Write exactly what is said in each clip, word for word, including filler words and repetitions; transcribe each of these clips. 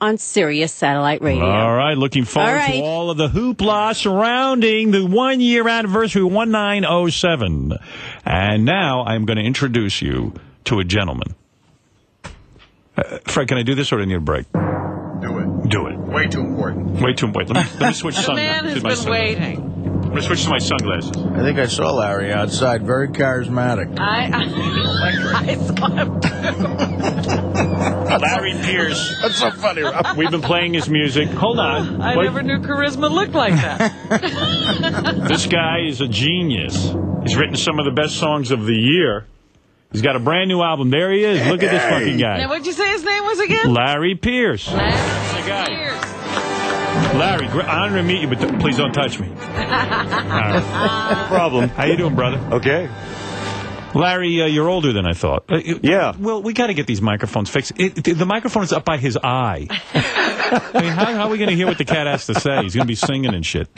on Sirius Satellite Radio. All right, looking forward all right. to all of the hoopla surrounding the one-year anniversary of nineteen oh seven. And now I'm going to introduce you to a gentleman. Uh, Fred, can I do this or do I need a break? Do it. Do it. Way too important. Way too important. Let me, let me switch The sunglasses. man has to my been sunglasses. waiting. I'm going to switch to my sunglasses. I think I saw Larry outside. Very charismatic. I, I, I saw him. Larry Pierce. That's so funny, Rob. We've been playing his music. Hold on. I Wait. never knew charisma looked like that. This guy is a genius. He's written some of the best songs of the year. He's got a brand new album. There he is. Look at this fucking guy. Now, what'd you say his name was again? Larry Pierce. Larry the guy. Pierce. Larry, gr- honor to meet you, but th- please don't touch me. Right. No problem. How you doing, brother? Okay. Larry, uh, you're older than I thought. Uh, yeah. Well, we got to get these microphones fixed. It, it, the microphone is up by his eye. I mean, how, how are we going to hear what the cat has to say? He's going to be singing and shit.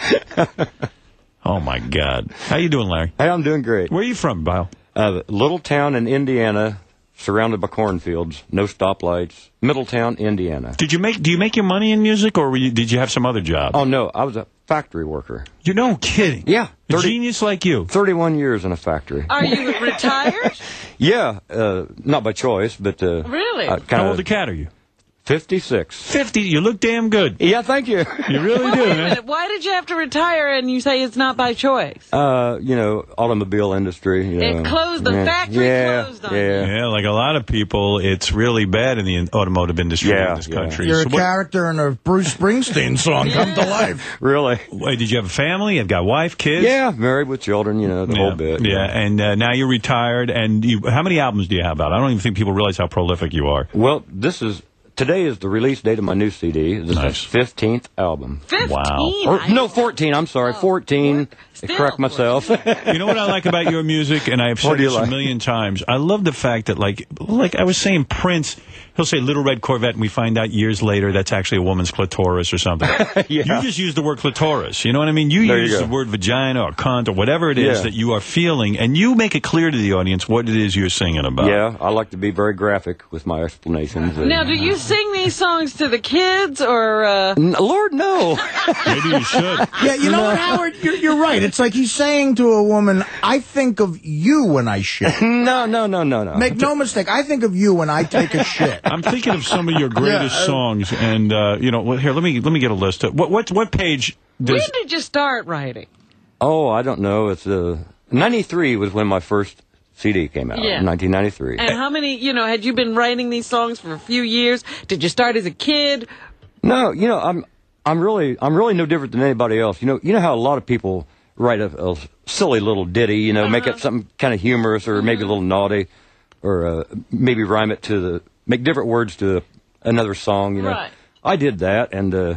Oh, my God. How you doing, Larry? Hey, I'm doing great. Where are you from, Bio? Uh, little town in Indiana, surrounded by cornfields, no stoplights. Middletown, Indiana. Did you make? Do you make your money in music, or were you, did you have some other job? Oh, no. I was a factory worker. You're no kidding. Yeah. A genius like you. thirty-one years in a factory. Are you retired? Yeah. Uh, not by choice, but... Uh, Really? Uh, How old a cat are you? fifty-six. fifty. You look damn good. Yeah, thank you. You really Well, do, wait a man. minute. Why did you have to retire and you say it's not by choice? Uh, you know, automobile industry. You It know. closed, the yeah. factory yeah. closed on yeah. Yeah, like a lot of people, it's really bad in the automotive industry Yeah, in this yeah. country. You're So a what- character in a Bruce Springsteen song come to life. Really? Wait, did you have a family? You've got wife, kids? Yeah, married with children, you know, the yeah. whole bit. Yeah, and uh, now you're retired. And you, how many albums do you have out? I don't even think people realize how prolific you are. Well, this is... Today is the release date of my new C D. This Nice. is the fifteenth album. fifteen? Wow. Or, no, fourteen. I'm sorry, Oh, fourteen. Still Correct myself. You know what I like about your music, and I have What said do you this a like? million times. I love the fact that, like, like I was saying, Prince. He'll say "Little Red Corvette," and we find out years later that's actually a woman's clitoris or something. Yeah. You just use the word clitoris. You know what I mean? You There you use go. the word vagina or cunt or whatever it is Yeah. that you are feeling, and you make it clear to the audience what it is you're singing about. Yeah, I like to be very graphic with my explanations. and- Now, do you sing these songs to the kids or... Uh... N- Lord, no. Maybe you should. Yeah, you know what, Howard? You're, you're right. It's like he's saying to a woman, I think of you when I shit. no, no, no, no, no. Make no mistake, I think of you when I take a shit. I'm thinking of some of your greatest Yeah, uh, songs, and uh, you know, well, here, let me let me get a list. What what what page When does? did you start writing? Oh, I don't know. It's uh, ninety-three was when my first C D came out. Yeah. nineteen ninety-three. And how many, you know, had you been writing these songs for a few years? Did you start as a kid? No, you know, I'm I'm really I'm really no different than anybody else. You know, you know how a lot of people write a, a silly little ditty, you know, make up something kind of humorous or maybe a little naughty, or uh, maybe rhyme it to the make different words to another song. You know, Right. I did that, and uh,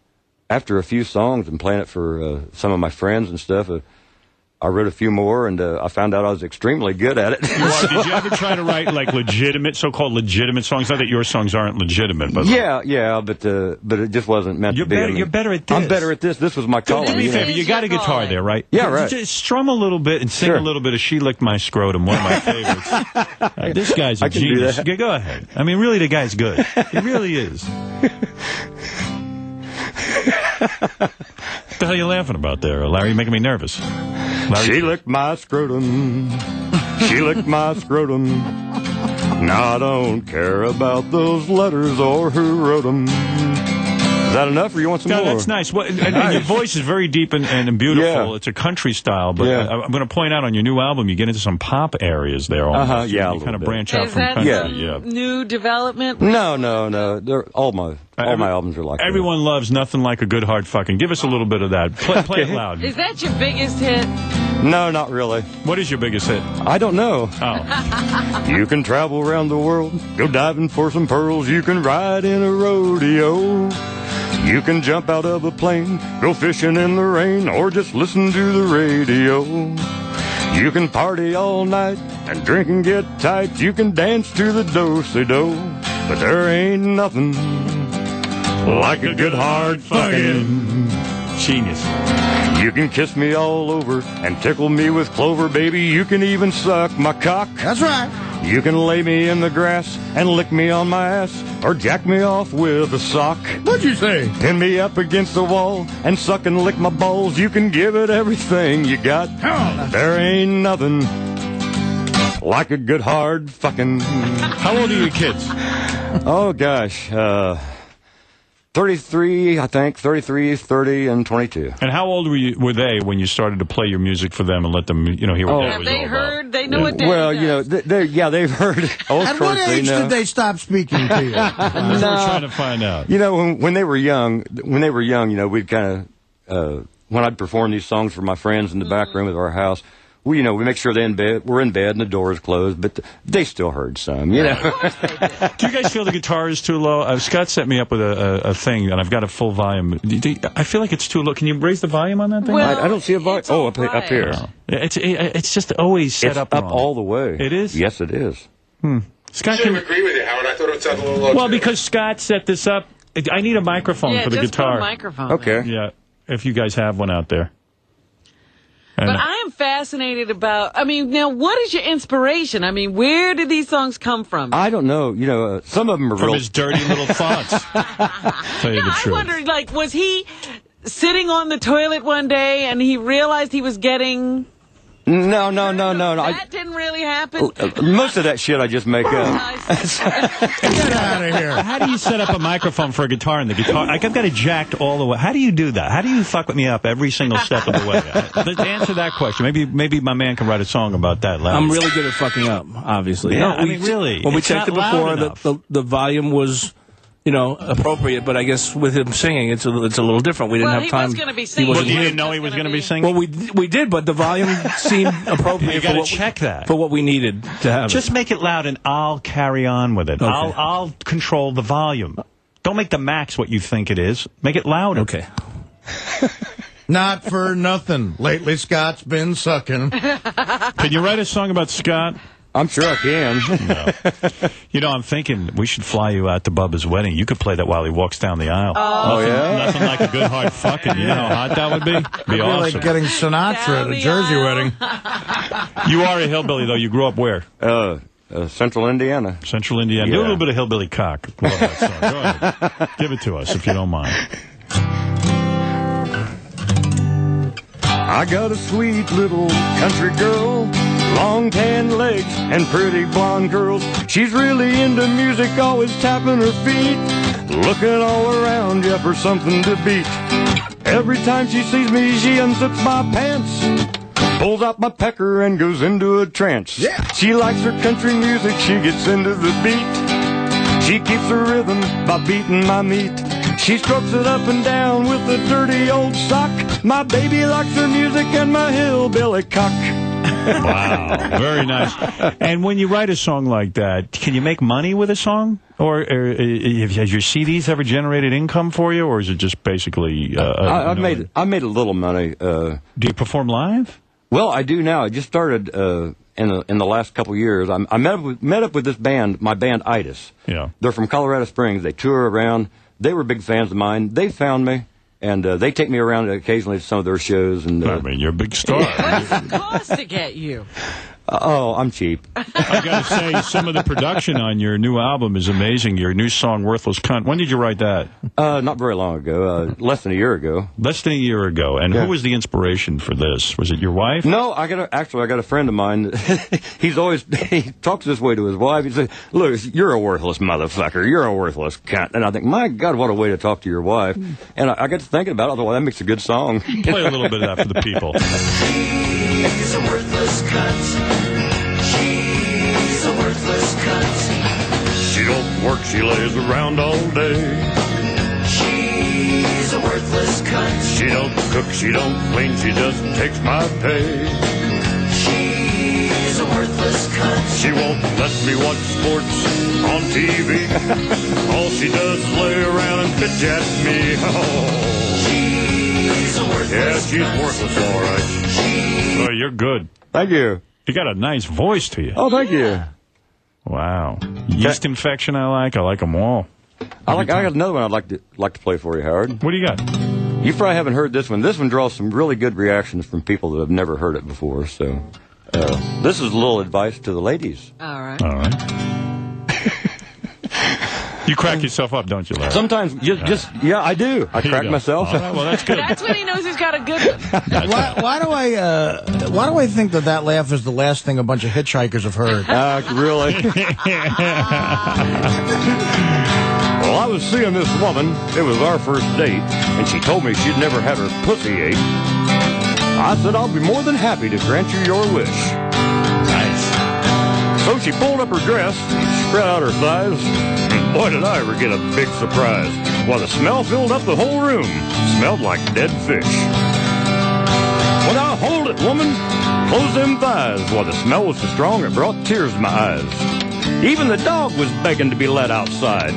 after a few songs and playing it for uh, some of my friends and stuff, uh, I wrote a few more, and uh, I found out I was extremely good at it. You are- did you ever try to write like legitimate, so-called legitimate songs? Not that your songs aren't legitimate, but Yeah, yeah, but uh, but it just wasn't meant You're to be. better- I mean, you're better at this. I'm better at this. This was my Do calling. me a you know. favor. You got a your guitar calling. there, right? Yeah, right. Just strum a little bit and sing Sure. a little bit of "She Licked My Scrotum," one of my favorites. Uh, this guy's a I can do genius. that. Go go ahead. I mean, really, the guy's good. He really is. What the hell are you laughing about there, Larry? You're making me nervous. Larry, She licked my scrotum. She licked my scrotum. Now I don't care about those letters or who wrote them. Is that enough, or you want some No, more? that's nice. Well, and, and your voice is very deep and, and beautiful. Yeah. It's a country style, but Yeah. I, I'm going to point out on your new album, you get into some pop areas there. Almost. Uh-huh, yeah, a you kind little of bit. branch out Is from that country. some Yeah. new development? No, no, no. They're, all my all Every- my albums are like that. Everyone loves Nothing Like a Good Hard Fucking. Give us a little bit of that. Play, play it Okay. loud. Is that your biggest hit? No, not really. What is your biggest hit? I don't know. Oh, You can travel around the world, go diving for some pearls. You can ride in a rodeo. You can jump out of a plane, go fishing in the rain, or just listen to the radio. You can party all night and drink and get tight. You can dance to the do-si-do, but there ain't nothing like a good hard fucking. genius. You can kiss me all over and tickle me with clover, baby. You can even suck my cock. That's right. You can lay me in the grass and lick me on my ass, or jack me off with a sock. What'd you say? Pin me up against the wall and suck and lick my balls. You can give it everything you got. There ain't nothing like a good hard fucking. How old are your kids? Oh, gosh. Uh, thirty-three, I think. thirty-three, thirty, and twenty-two. And how old were you? Were they when you started to play your music for them and let them, you know, hear what Oh. that Have was they all heard? about? They know what Daddy Well, does. you know, they, they're, yeah, they've heard all At sorts. what They age know. did they stop speaking to you? That's what we're No. trying to find out. You know, when, when they were young, when they were young, you know, we'd kind of, uh, when I'd perform these songs for my friends in the back room of our house, we, you know, we make sure they're in bed, we're in bed and the door is closed, but th they still heard some, you know. Do you guys feel the guitar is too low? Uh, Scott set me up with a, a, a thing, and I've got a full volume. Do you, I feel like it's too low. Can you raise the volume on that thing? Well, I, I don't see a volume. it's Oh, up, all up here. right. It's it, it's just always set It's up up wrong. all the way. It is? Yes, it is. Scott, I can, agree with you, Howard. I thought it would sound a little low. well, too. because Scott set this up. I need a microphone Yeah, for the just guitar. put a microphone Okay. there. Yeah, if you guys have one out there. And But I am fascinated about, I mean, now, what is your inspiration? I mean, where did these songs come from? I don't know. You know, uh, some of them are from real. his dirty little thoughts. Tell you No, the I truth. wondered, like, was he sitting on the toilet one day and he realized he was getting... No, no, no, no. no. I, That didn't really happen? uh, most of that shit I just make up. Nice. Get out of here. How do you set up a microphone for a guitar and the guitar? Like, I've got it jacked all the way. How do you do that? How do you fuck with me up every single step of the way? Let's answer that question. Maybe maybe my man can write a song about that. Larry. I'm really good at fucking up, obviously. Yeah, I mean, really. When we It's checked it not loud before, the, enough. the, the volume was, you know, appropriate, but I guess with him singing, it's a, it's a little different. We didn't Well, have he time. was going to be He singing. Well, wasn't you here. didn't know he was going to be singing? Well, we we did, but the volume seemed appropriate. You gotta for what, check that. for what we needed to have. Just it. make it loud and I'll carry on with it. Okay. I'll I'll control the volume. Don't make the max what you think it is. Make it louder. Okay. Not for nothing. Lately, Scott's been sucking. Can you write a song about Scott? I'm sure I can. You know, I'm thinking we should fly you out to Bubba's wedding. You could play that while he walks down the aisle. Oh, yeah? Nothing like a good hard fucking. You know how hot that would be? Be You're like awesome. getting Sinatra Down at a the Jersey aisle. wedding. You are a hillbilly, though. You grew up where? Uh, uh, Central Indiana. Central Indiana. Do a Yeah. little bit of Hillbilly Cock. Love that song. Go ahead. Give it to us if you don't mind. I got a sweet little country girl, long tan legs and pretty blonde curls. She's really into music, always tapping her feet, looking all around, yeah, for something to beat. Every time she sees me, she unzips my pants, pulls out my pecker and goes into a trance. Yeah. She likes her country music, she gets into the beat. She keeps her rhythm by beating my meat. She strokes it up and down with a dirty old sock. My baby likes her music and my hillbilly cock. Wow. Very nice. And when you write a song like that, can you make money with a song? Or, or uh, has your C Ds ever generated income for you? Or is it just basically... Uh, I, I've you know, made I made a little money. Uh, Do you perform live? well, I do now. I just started uh, in the, in the last couple of years. I, I met up with, met up with this band, my band Itis. Yeah. They're from Colorado Springs. They tour around. They were big fans of mine. They found me, and uh, they take me around occasionally to some of their shows. And uh, I mean, you're a big star. What does it cost to get you? oh, I'm cheap. I got to say, some of the production on your new album is amazing. Your new song, Worthless Cunt. When did you write that? Uh, not very long ago, uh, less than a year ago. Less than a year ago. And Yeah. who was the inspiration for this? Was it your wife? No, I got a, actually I got a friend of mine. He's always he talks this way to his wife. He says, "Look, you're a worthless motherfucker. You're a worthless cunt." And I think, my God, what a way to talk to your wife. And I, I got to thinking about it. I thought, well, that makes a good song. Play a little bit of that for the people. She's a worthless cunt. She's a worthless cunt. She don't work. She lays around all day. She's a worthless cunt. She don't cook. She don't clean. She just takes my pay. She's a worthless cunt. She won't let me watch sports on T V. All she does is lay around and bitch at me. Oh. She's a worthless Yeah, she's cunt. worthless, all right. Oh, you're good. Thank you. You got a nice voice to you. Oh, thank you. Wow. Yeast infection I like. I like them all. I like. I got another one I'd like to like to play for you, Howard. What do you got? You probably haven't heard this one. This one draws some really good reactions from people that have never heard it before. So, uh, this is a little advice to the ladies. All right. All right. You crack yourself up, don't you, Larry? Sometimes, just, just yeah, I do. I Here you crack go. myself. All right, well, that's good. That's when he knows he's got a good one. Why, why do I uh, why do I think that that laugh is the last thing a bunch of hitchhikers have heard? Uh, really? Well, I was seeing this woman. It was our first date, and she told me she'd never had her pussy ate. I said, I'll be more than happy to grant you your wish. Nice. So she pulled up her dress and spread out her thighs. And boy, did I ever get a big surprise. Well, the smell filled up the whole room. Smelled like dead fish. Well, now hold it, woman. Close them thighs. Well, the smell was so strong it brought tears to my eyes. Even the dog was begging to be let outside.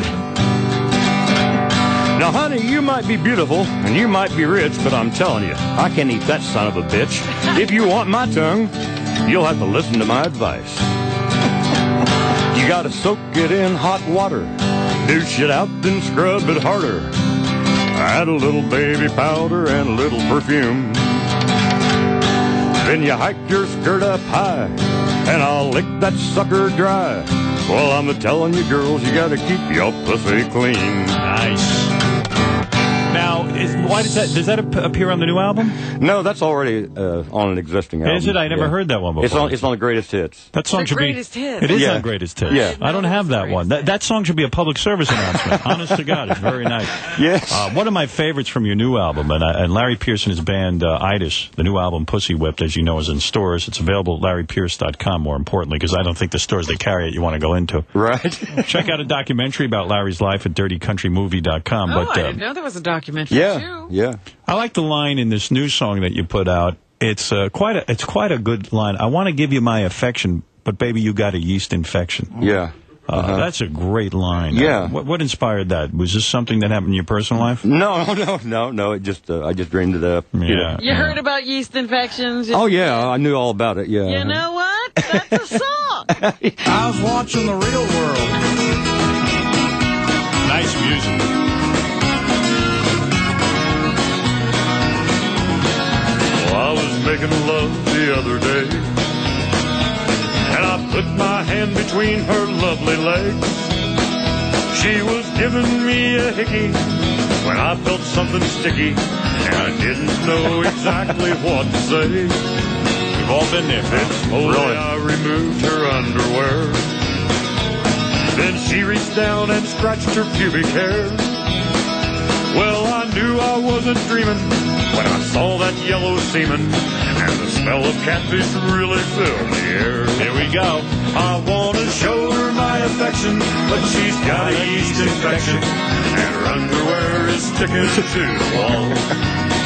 Now, honey, you might be beautiful and you might be rich, but I'm telling you, I can't eat that son of a bitch. If you want my tongue, you'll have to listen to my advice. You gotta soak it in hot water, douche it out, then scrub it harder. Add a little baby powder and a little perfume. Then you hike your skirt up high, and I'll lick that sucker dry. Well, I'm a-telling you, girls, you gotta keep your pussy clean. Nice. Now, is, why does that does that ap- appear on the new album? No, that's already uh, on an existing album. Is it? I never Yeah. heard that one before. It's on, it's on the greatest hits. That song The should greatest be. hits. It is Yeah. on greatest hits. Yeah. I don't have that Greatest one. That, that song should be a public service announcement. Honest to God, it's very nice. Yes. Uh, one of my favorites from your new album, and, uh, and Larry Pierce and his band uh, Itis, the new album Pussy Whipped, as you know, is in stores. It's available at larry pierce dot com, more importantly, because I don't think the stores they carry it you want to go into. Right. Check out a documentary about Larry's life at dirty country movie dot com. Oh, but, I uh, didn't know there was a documentary, Yeah, too. yeah. I like the line in this new song that you put out. It's uh, quite a it's quite a good line. I want to give you my affection, but baby, you got a yeast infection. Yeah. Uh, Uh-huh. That's a great line. Yeah. Uh, what, what inspired that? Was this something that happened in your personal life? No, no, no, no. It just, uh, I just dreamed it up. Yeah. Yeah. You heard about yeast infections? Oh, yeah. I knew all about it. Yeah. You know what? That's a song. I was watching The Real World. Nice music. I was making love the other day, and I put my hand between her lovely legs. She was giving me a hickey when I felt something sticky, and I didn't know exactly what to say. We've all been there, Then folks. slowly I removed her underwear. Then she reached down and scratched her pubic hair. Well, I knew I wasn't dreaming when I saw that yellow semen, and the smell of catfish really filled the air. Here we go. I want to show her my affection, but she's got a yeast infection, and her underwear is sticking to the wall.